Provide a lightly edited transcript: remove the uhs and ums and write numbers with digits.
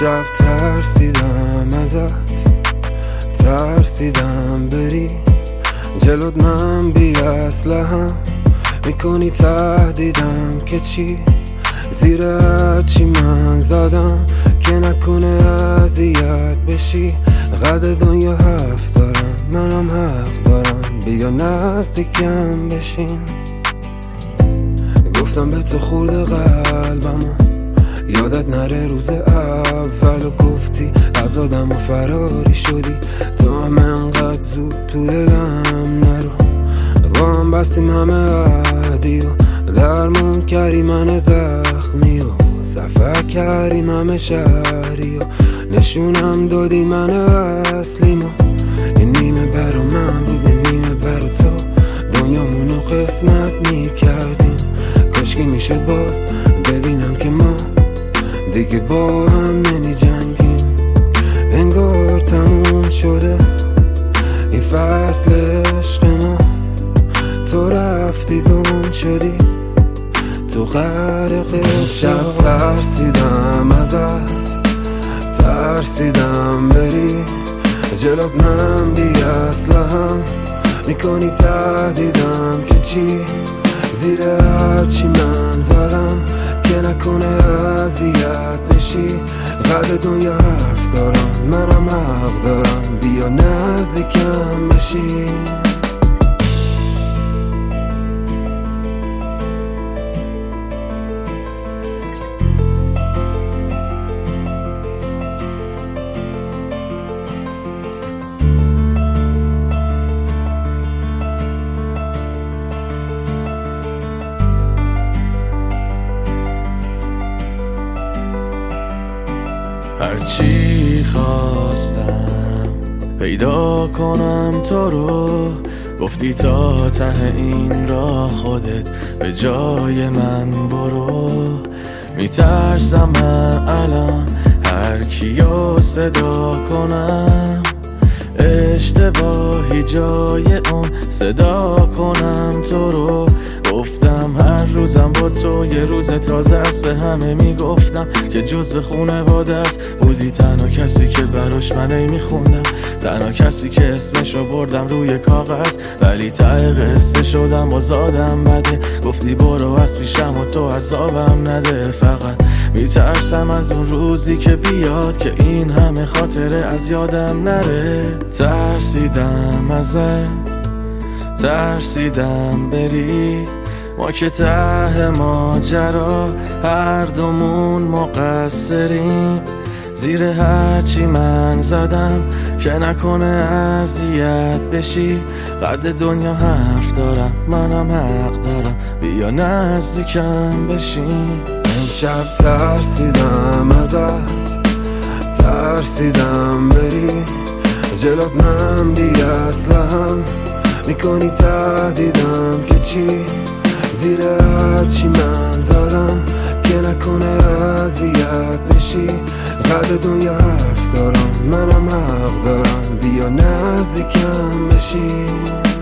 امشب ترسیدم ازت، ترسیدم بری جلوت، من بی اسلحه‌ام میکنی تهدیدم که چی؟ زیر چی من زدم که نکنه اذیت بشی؟ قد دنیا حرف دارم، منم حق دارم، بیا نزدیکم بشین. گفتم به تو خورده قلبمو، یادت نره روز اول و گفتی از آدم و فراری شدی. تو هم انقدر زود تو دلم نرو، با هم بستیم همه عهدی و درمون کردی من زخمی و سفر کردیم همه شهری و نشونم دادی من اصلیمو. یه نیمه برا من بود، یه نیمه برا تو، دنیامونو قسمت میکردیم. کاشکی میشد باز ببینم که ما دیگه با هم نمی جنگیم. انگار تموم شده این فصل عشق ما، تو رفتی گم شدی تو غرق شب. ترسیدم ازت، ترسیدم بری جلوت، من بی اسلحه‌ام میکنی تهدیدم که چی؟ زیر هرچی من زدم که نکنه اذیت بشی؟ قد دنیا حرف دارم، منم حق دارم، بیا نزدیکم بشی. هرچی خواستم پیدا کنم تو رو، گفتی تا ته این راه خودت به جای من برو. میترسم من الان هر کیو صدا کنم، اشتباهی جای اون صدا کنم تو رو. گفتم هر روزم با تو یه روز تازه است، به همه میگفتم که جزو خونواده است. بودی تنها کسی که براش من میخوندم، تنها کسی که اسمشو بردم روی کاغذ، ولی ته قصه شدم و زادم بده. گفتی برو از پیشم و تو عذابم نده، فقط میترسم از اون روزی که بیاد که این همه خاطره از یادم نره. ترسیدم ازت، ترسیدم بری، ما که ته ماجرا هر دومون مقصریم. زیر هرچی من زدم که نکنه اذیت بشی؟ قد دنیا حرف دارم، منم حق دارم، بیا نزدیکم بشین. امشب ترسیدم ازت، ترسیدم بری جلوت، من بی اسلحه‌ام میکنی تهدیدم که چی؟ زیر هرچی من زدم که نکنه اذیت بشی؟ قد دنیا حرف دارم، منم حق دارم، بیا نزدیکم بشی.